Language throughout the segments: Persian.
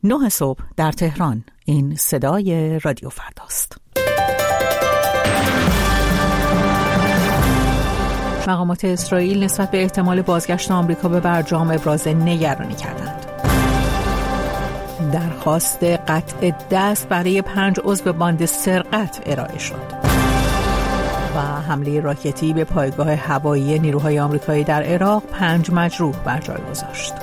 9 صبح در تهران. این صدای رادیو فرداست. مقامات اسرائیل نسبت به احتمال بازگشت آمریکا به برجام ابراز نگرانی کردند. درخواست قطع دست برای 5 عضو باند سرقت ارائه شد. و حمله راکتی به پایگاه هوایی نیروهای آمریکایی در عراق 5 مجروح بر جای گذاشت.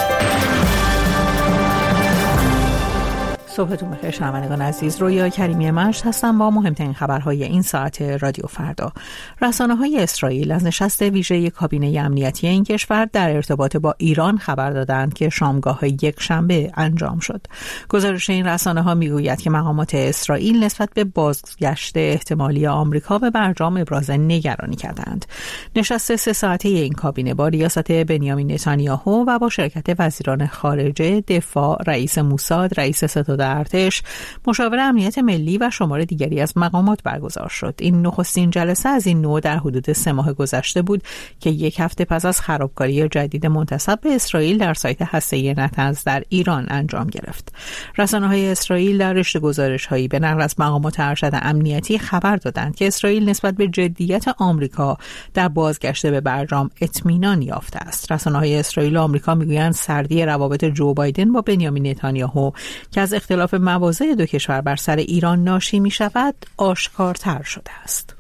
صبحتون بخیر شنوندگان عزیز. رویا کریمی مجد هستم با مهمترین خبرهای این ساعت رادیو فردا. رسانه‌های اسرائیل از نشست ویژه کابینه امنیتی این کشور در ارتباط با ایران خبر دادند که شامگاه یکشنبه انجام شد. گزارش این رسانه‌ها میگوید که مقامات اسرائیل نسبت به بازگشت احتمالی آمریکا به برجام ابراز نگرانی کردند. نشست 3 ساعته این کابینه با ریاست بنیامین نتانیاهو و با شرکت وزیران خارجه، دفاع، رئیس موساد، رئیس ستاد ارتش، مشاور امنیت ملی و شمار دیگری از مقامات برگزار شد. این نخستین جلسه از این نوع در حدود 3 ماه گذشته بود که 1 هفته پس از خرابکاری جدید منتسب به اسرائیل در سایت هسته‌ای نتنز در ایران انجام گرفت. رسانه‌های اسرائیل در رشته گزارش‌هایی به نقل از مقامات ارشد امنیتی خبر دادند که اسرائیل نسبت به جدیت آمریکا در بازگشت به برجام اطمینان یافته است. رسانه‌های اسرائیل و آمریکا میگویند سردی روابط جو بایدن با بنیامین نتانیاهو که از اختلاف مواضع دو کشور بر سر ایران ناشی می شود آشکارتر شده است.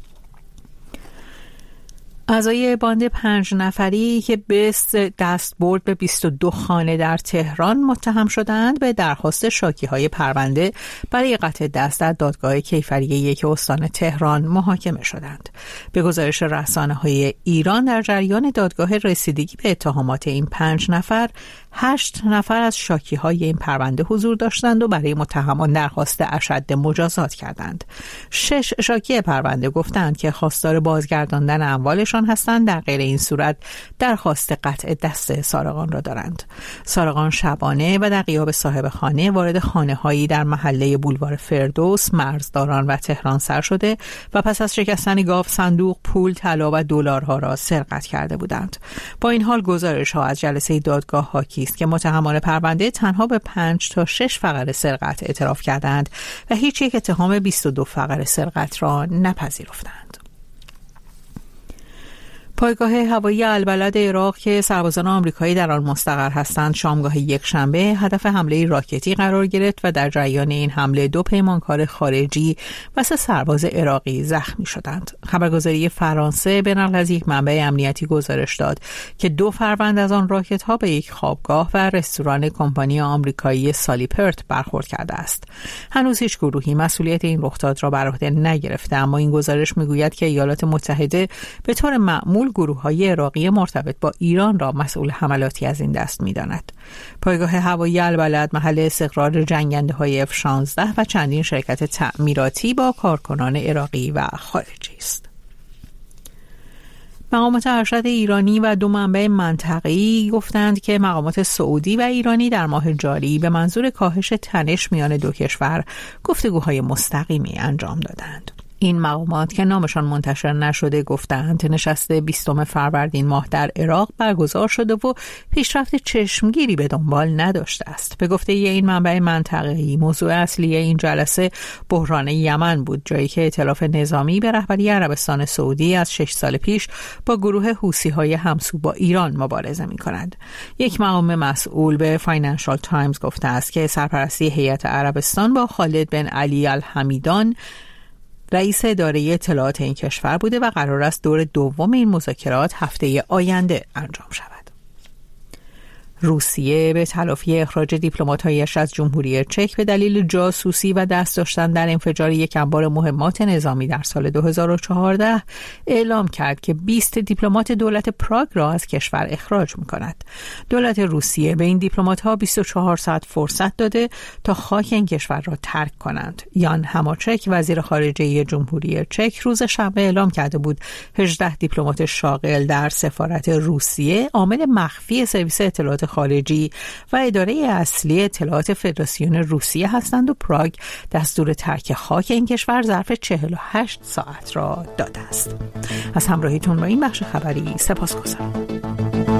اعضای باند 5 نفری که به دستبرد به 22 خانه در تهران متهم شدند به درخواست شاکی‌های پرونده برای قطع دست در دادگاه کیفری 1 استان تهران محاکمه شدند. به گزارش رسانه‌های ایران در جریان دادگاه رسیدگی به اتهامات این 5 نفر 8 نفر از شاکی‌های این پرونده حضور داشتند و برای متهمان درخواست اشد مجازات کردند. 6 شاکی پرونده گفتند که خواستار بازگرداندن اموالشان هستند، در غیر این صورت درخواست قطع دست سارقان را دارند. سارقان شبانه و در غیاب صاحب خانه وارد خانه‌هایی در محله بولوار فردوس، مرزداران و تهران سر شده و پس از شکستن گاو صندوق، پول، طلا و دلارها را سرقت کرده بودند. با این حال گزارش‌ها از جلسه دادگاه حاکی است که متهمان پرونده تنها به 5 تا 6 فقره سرقت اعتراف کردند و هیچ یک اتهام 22 فقره سرقت را نپذیرفتند. پایگاه هوایی البلد عراق که سربازان آمریکایی در آن مستقر هستند شامگاه یکشنبه هدف حمله راکتی قرار گرفت و در جریان این حمله 2 پیمانکار خارجی و 3 سرباز عراقی زخمی شدند. خبرگزاری فرانسه به نقل از یک منبع امنیتی گزارش داد که 2 فروند از آن راکت‌ها به یک خوابگاه و رستوران کمپانی آمریکایی سالیپرت برخورد کرده است. هنوز هیچ گروهی مسئولیت این رخداد را بر عهده نگرفته، اما این گزارش میگوید که ایالات متحده به طور معمول گروه‌های عراقی مرتبط با ایران را مسئول حملاتی از این دست می‌داند. پایگاه هوایی البلد محل استقرار جنگنده‌های F-16 و چندین شرکت تعمیراتی با کارکنان عراقی و خارجی است. مقامات ارشد ایرانی و 2 منبع منطقه‌ای گفتند که مقامات سعودی و ایرانی در ماه جاری به منظور کاهش تنش میان 2 کشور گفتگوهای مستقیمی انجام دادند. این مقامات که نامشان منتشر نشده گفتند نشست 20 فروردین ماه در عراق برگزار شده و پیشرفت چشمگیری به دنبال نداشته است. به گفته این منبع منطقه‌ای موضوع اصلی این جلسه بحران یمن بود، جایی که ائتلاف نظامی به رهبری عربستان سعودی از 6 سال پیش با گروه حوثی‌های همسو با ایران مبارزه می‌کند. یک مقام مسئول به فاینانشال تایمز گفته است که سرپرستی هیئت عربستان با خالد بن علی الحمیدان رئیس اداره اطلاعات این کشور بوده و قرار است دور دوم این مذاکرات هفته آینده انجام شود. روسیه به تلافی اخراج دیپلمات‌هایش از جمهوری چک به دلیل جاسوسی و دست داشتن در انفجار یک انبار مهمات نظامی در سال 2014 اعلام کرد که 20 دیپلمات دولت پراگ را از کشور اخراج می‌کند. دولت روسیه به این دیپلمات‌ها 24 ساعت فرصت داده تا خاک این کشور را ترک کنند. یان هماچک وزیر خارجه جمهوری چک روز شنبه اعلام کرده بود 18 دیپلمات شاغل در سفارت روسیه عامل مخفی سرویس اطلاعات خارجی و اداره اصلی اطلاعات فدراسیون روسیه هستند و پراگ دستور ترک خاک این کشور ظرف 48 ساعت را داده است. از همراهیتون با این بخش خبری سپاسگزارم.